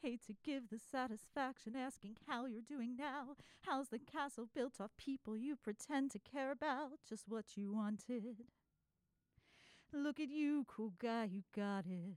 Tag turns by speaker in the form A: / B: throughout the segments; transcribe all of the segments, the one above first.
A: Hate to give the satisfaction asking how you're doing now. How's the castle built off people you pretend to care about? Just what you wanted. Look at you, cool guy, you got it.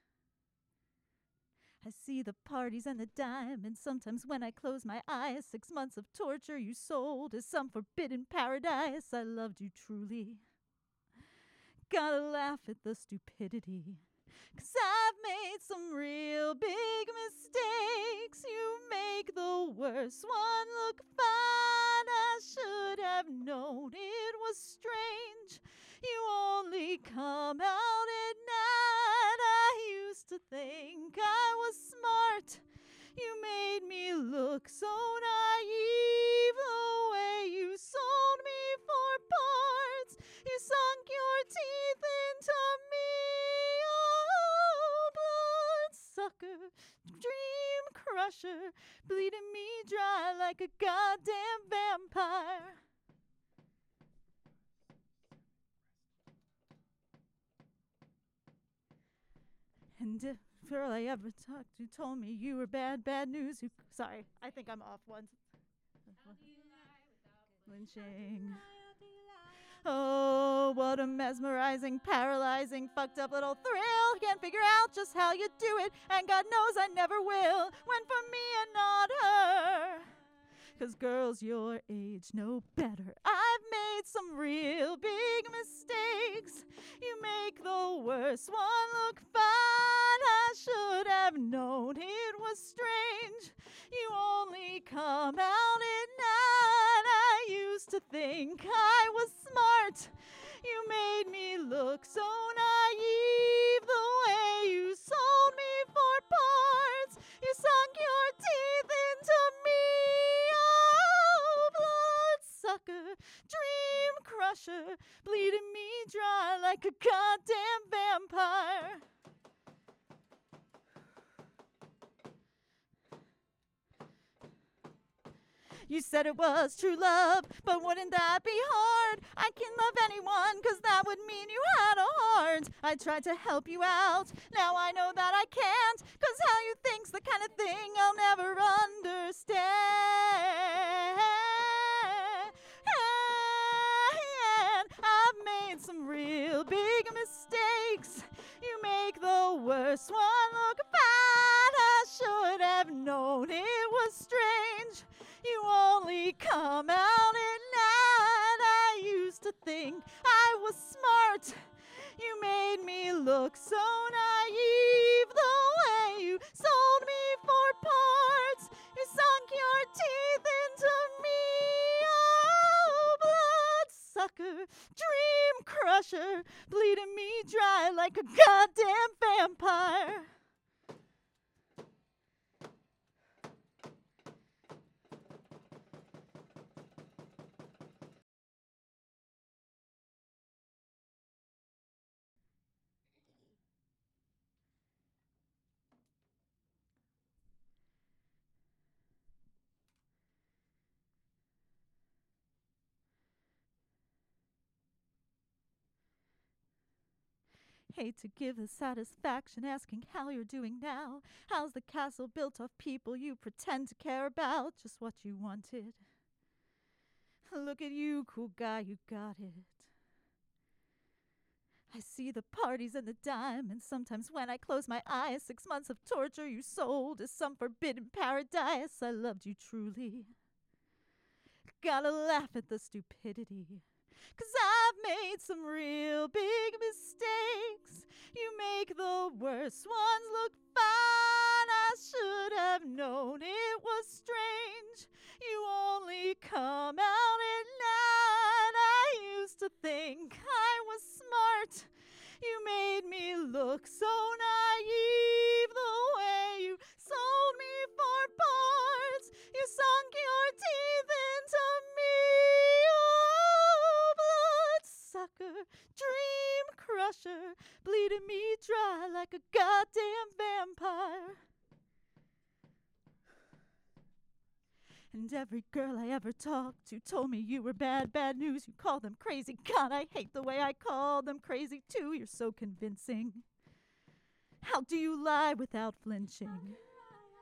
A: I see the parties and the diamonds. Sometimes when I close my eyes, 6 months of torture you sold as some forbidden paradise. I loved you truly. Gotta laugh at the stupidity, 'cause I've made some real big mistakes. You make the worst one look fine. I should have known it was strange. You only come out at night. I used to think I was smart. You made me look so naive. The way you sold me for parts. You sunk your teeth into me. Oh, bloodsucker, dream crusher, bleeding me dry like a goddamn vampire. And if girl I ever talked to told me you were bad news, sorry, I think I'm off once. Lynching. Oh, what a mesmerizing, paralyzing, fucked up little thrill. Can't figure out just how you do it, and God knows I never will. Went for me and not her. 'Cause girls your age know better. I've made some real big mistakes. You make the worst one look fine. I should have known it was strange. You only come out at night. I used to think I was smart. You made me look so naive. The way you sold me for parts. You sunk your teeth into me. Oh, bloodsucker, dream crusher, bleeding me dry like a goddamn vampire. You said it was true love, but wouldn't that be hard? I can love anyone, 'cause that would mean you had a heart. I tried to help you out, now I know that I can't, 'cause how you think's the kind of thing I'll never understand. I've made some real big mistakes. You make the worst one look fine. I should have known it was strange. You only come out at night. I used to think I was smart. You made me look so naive. The way you sold me for parts. You sunk your teeth into me. Oh, bloodsucker, dream crusher, bleeding me dry like a goddamn vampire. Hate to give the satisfaction asking how you're doing now. How's the castle built off people you pretend to care about? Just what you wanted. Look at you, cool guy, you got it. I see the parties and the diamonds. Sometimes when I close my eyes, 6 months of torture you sold as some forbidden paradise. I loved you truly. Gotta laugh at the stupidity, 'cause I've made some real big mistakes. You make the worst ones look fine. I should have known it was strange. You only come out at night. I used to think I was smart. You made me look so naive. The way you sold me for parts. You sunk your teeth into me. Oh, bloodsucker, dream crusher, bleeding me dry like a goddamn vampire. And every girl I ever talked to told me you were bad news. You called them crazy. God, I hate the way I called them crazy too. You're so convincing. How do you lie without flinching?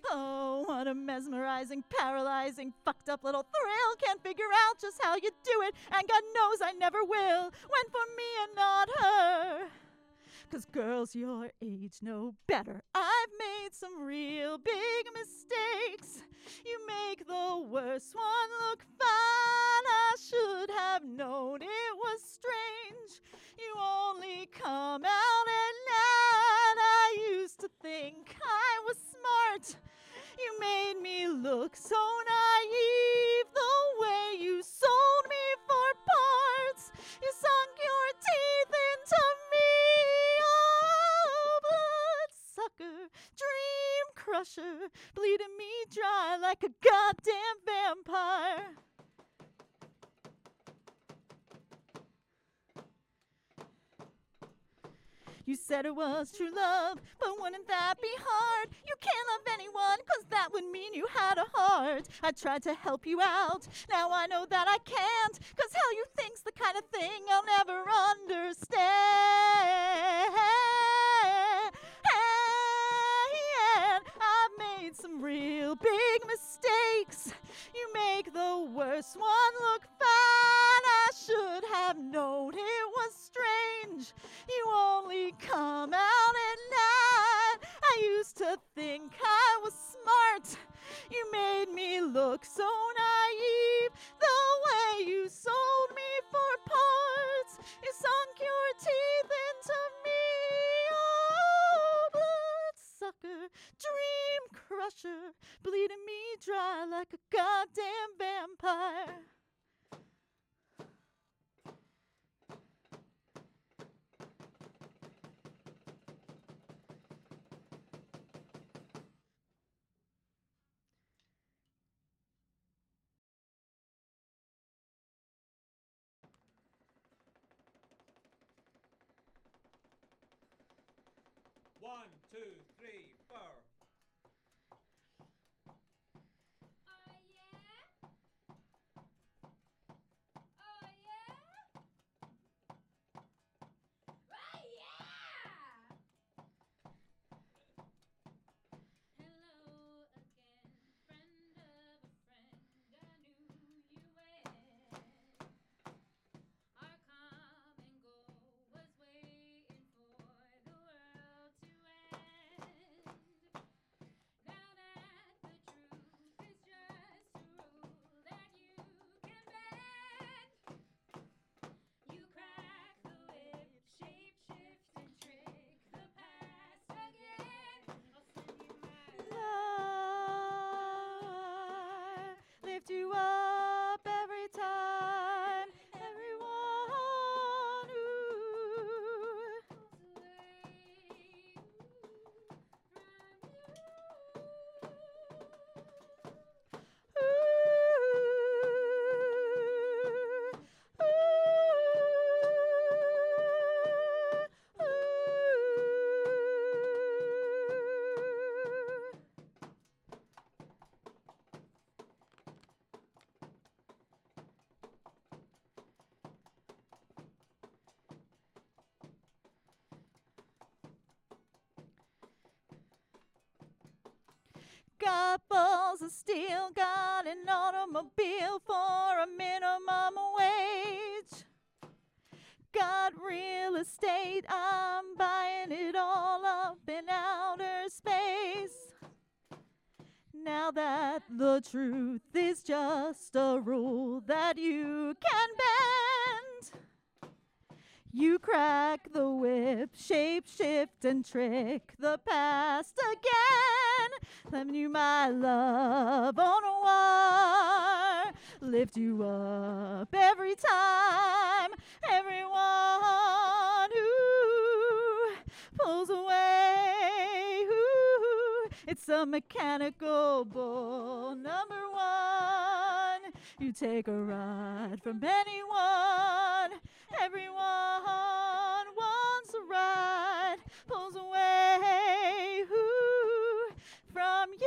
A: Oh, what a mesmerizing, paralyzing, fucked up little thrill. Can't figure out just how you do it, and God knows I never will. Went for me and not her. 'Cause girls your age know better. I've made some real big mistakes. You make the worst one look fine. I should have known it was strange. You only come out at night. I used to think I was smart. You made me look so naive. The way you sold me for parts. You sunk your teeth into me. Oh, bloodsucker, dream crusher, bleeding me dry like a goddamn vampire. You said it was true love, but wouldn't that be hard? You can't love anyone, 'cause that would mean you had a heart. I tried to help you out, now I know that I can't, 'cause how you think's the kind of thing I'll never understand. I've made some real big mistakes. You make the worst one look fine. I should have known it was strange. You only come out at night. I used to think I was smart. You made me look so naive. The way you sold me for parts. You sunk your teeth into me. Oh, bloodsucker, dream crusher, bleeding me dry like a goddamn vampire.
B: One, two, three, four.
C: Oh yeah? Oh yeah? Oh yeah! Hello again, friend of a friend. I knew you well. Our common goal was waiting for the world to end. Now that the truth is just a rule that you can bend, you crack the whip, shape, shift, and trick the past again. I'll send you my
A: Love, lift you up every time. Everyone who
C: pulls away from you.
A: Got balls of steel, got an automobile for a minimum wage. Got real estate, I'm buying it all up in outer space. Now that the truth is just a rule that you can bend, you crack the whip, shape, shift, and trick the past again. Lend you my love on a wire, lift you up every time. Everyone who pulls away, it's a mechanical bull. Number one, you take a ride from anyone. Everyone wants a ride, pulls away from you.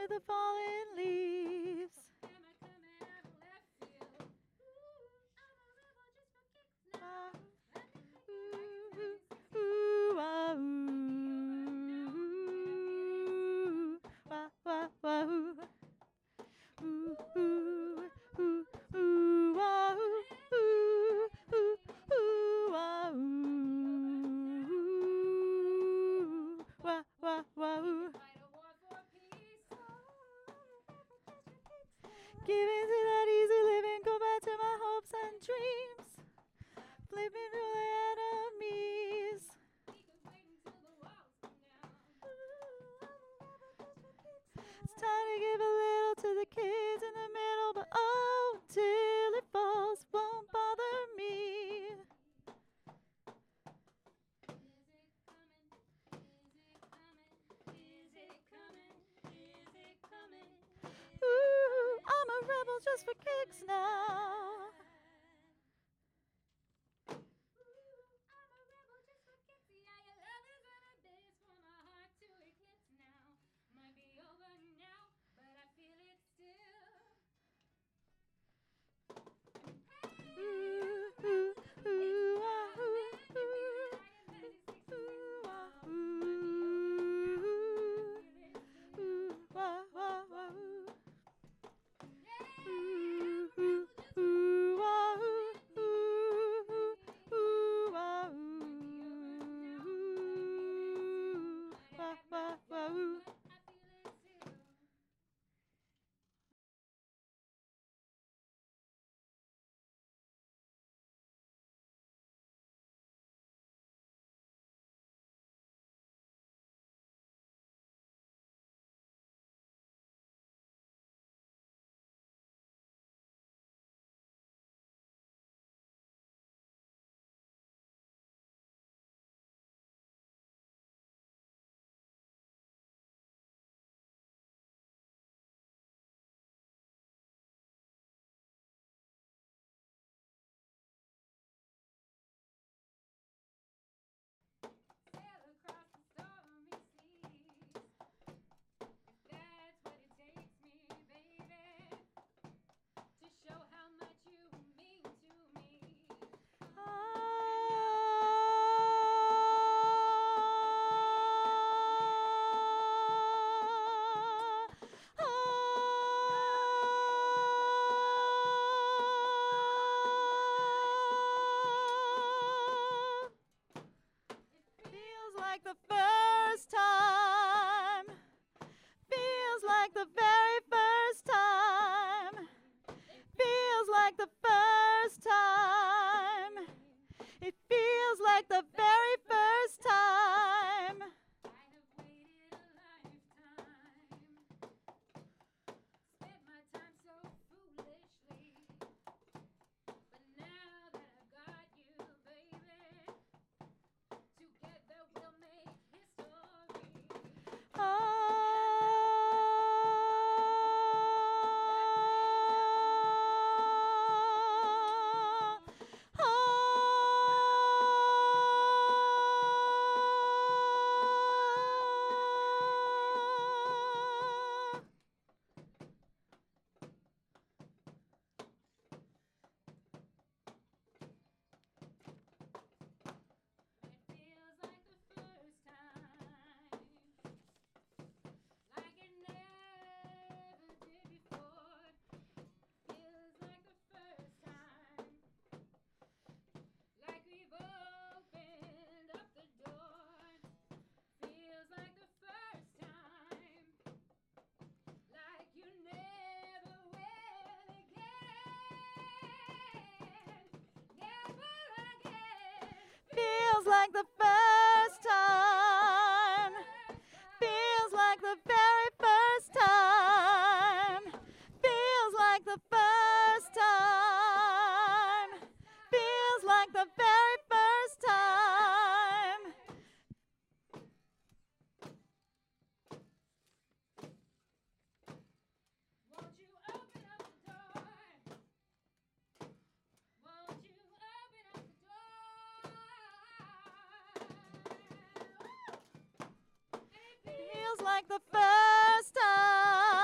A: with the fallen leaves.
C: Am I coming out of left field? Ooh, I'm a rebel just for kicks now. Let me take you back to 1960.
A: Ooh, ah, ooh, wah, wah, wah, ooh. Ooh, ooh, ooh, ooh, wah, ooh, ooh, ooh, ooh, wah, ooh, wah, wah, wah, ooh.
C: Fight a war for peace.
A: Give in to that easy living, go back to my hopes and dreams. Flipping through the enemies.
C: We could wait until the walls come down.
A: It's time to give a little to the kids in the middle, but oh, till it falls won't bother me.
C: Is it coming? Is it coming? Is it coming? Is it coming?
A: Ooh, I'm a rebel just for kicks now.
C: I'm a rebel just for kicks. Yeah, your love is an abyss for my heart to eclipse now. Might be over now, but I feel it still.
A: Ooh, ooh, ooh, ah, ooh, ooh, ooh, ah, ooh, ooh, wah, wah, wah, ooh. Ooh, ooh, ooh, ah, ooh, ooh, ooh, ah, ooh, wah, wah, wah, ooh.
C: Sail across the stormy seas. That's what it takes me, baby, to show how much you mean to me.
A: Feels like the first time. Feels like the very first time. Feels like the first time. It feels like the very first time.
C: I have waited a lifetime, spent my time so foolishly, but now that I've got you, baby, together we'll make history. It feels like the first time, like it never did before. Feels like the first time, like we've opened up the door. Feels like the first time, like you never will again. Never again.
A: Feels like the first time. Feels like the very first time. Feels like the first time. Feels like the very first time.
C: Won't you open up the door? Won't you open up the door?
A: Feels like the first time.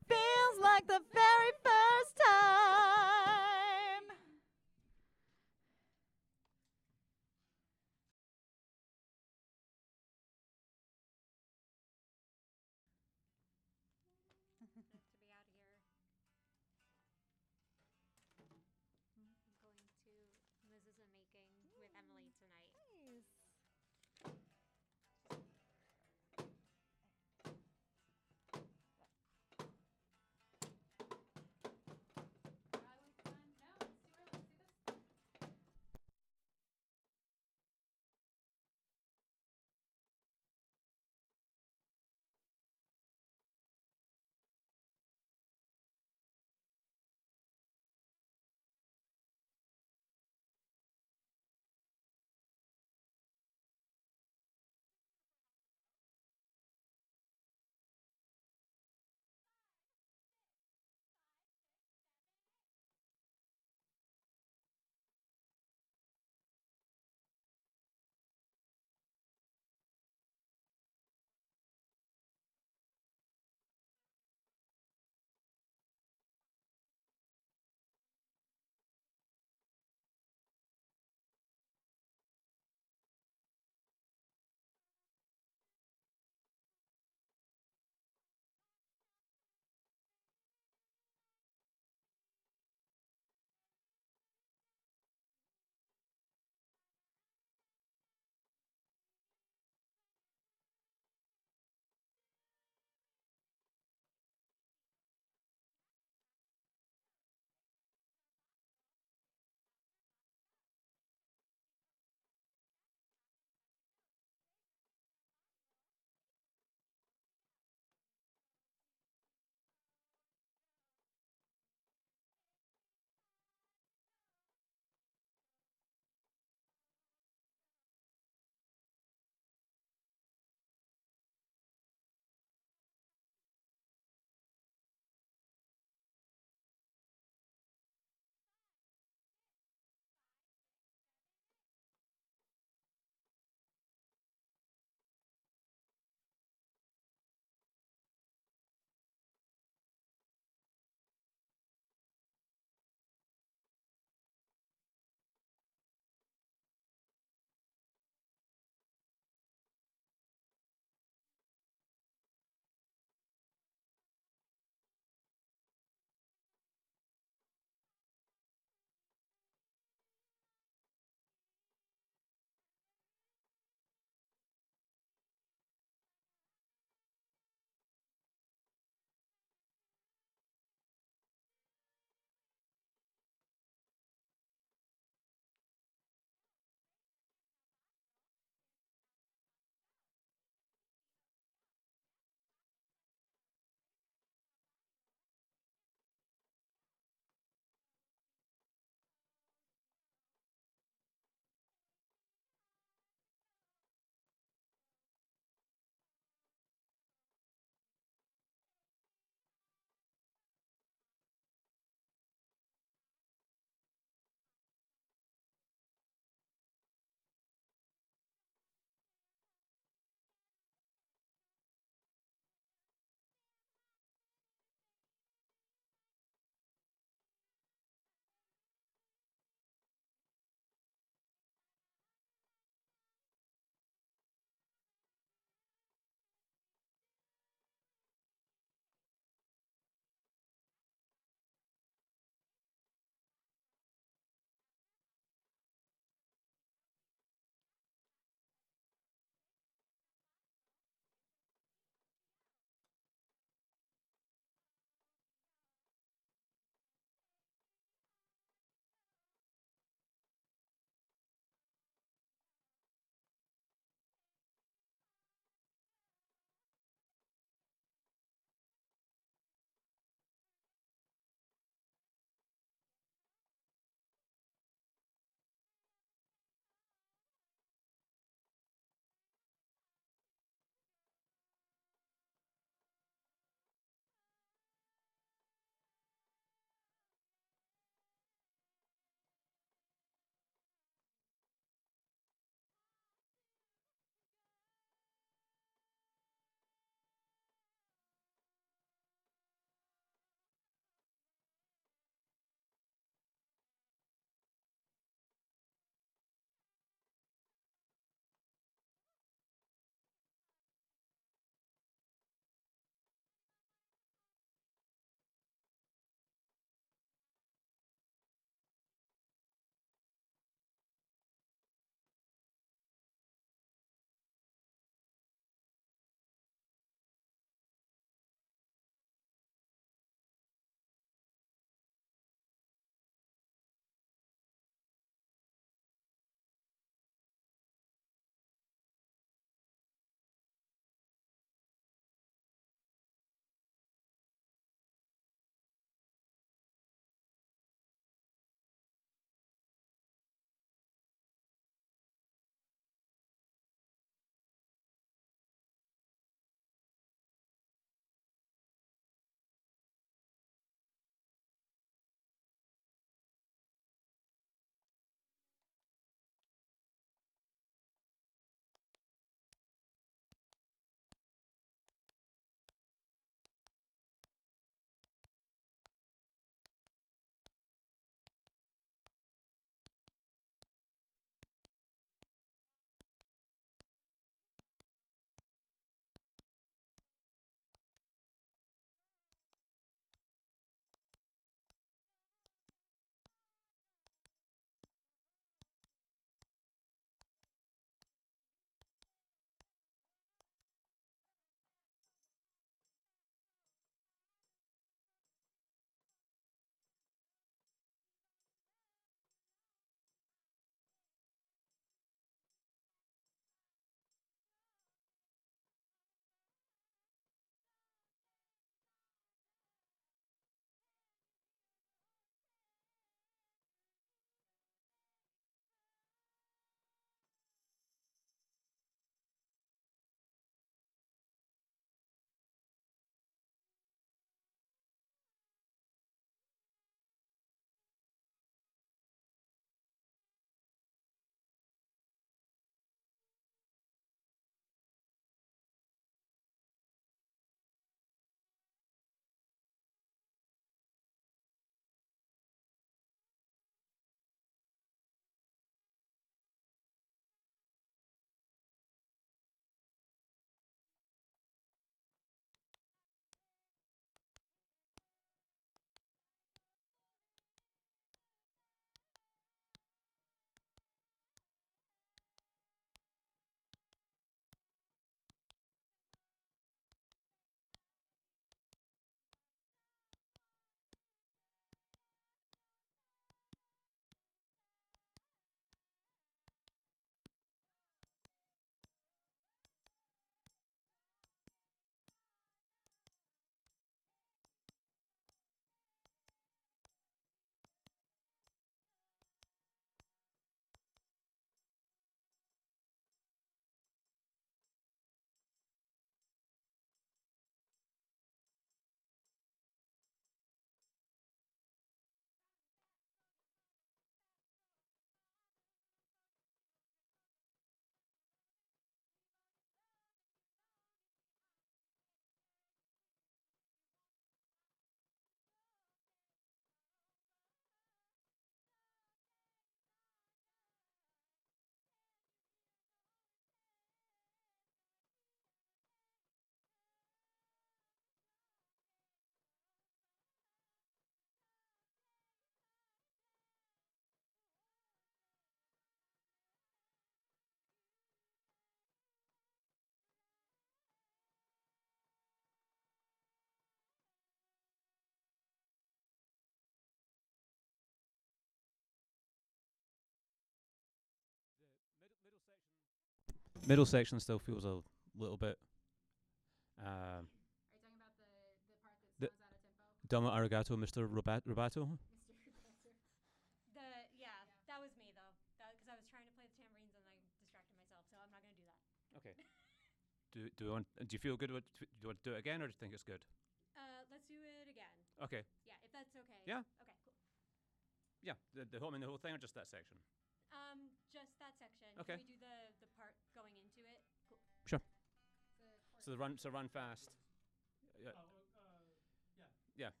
D: Middle section still feels a little bit.
C: Are you talking about the part that
D: The-
C: slows out of tempo?
D: Domo arigato, Mr. Robato.
C: Mr. Professor. That was me though. Because I was trying to play the tambourines and I distracted myself, so I'm not gonna do that.
D: Okay. Do you feel good? Do you want to do it again, or do you think it's good?
C: Let's do it again.
D: Okay.
C: Yeah, if that's okay.
D: Yeah.
C: Okay, cool.
D: Yeah. The whole thing, or just that section?
C: Just that section.
D: Okay.
C: Can we do the part going into it? Cool.
D: Sure.
C: The chorus.
D: So run fast. Yeah.
B: Oh,
D: Yeah.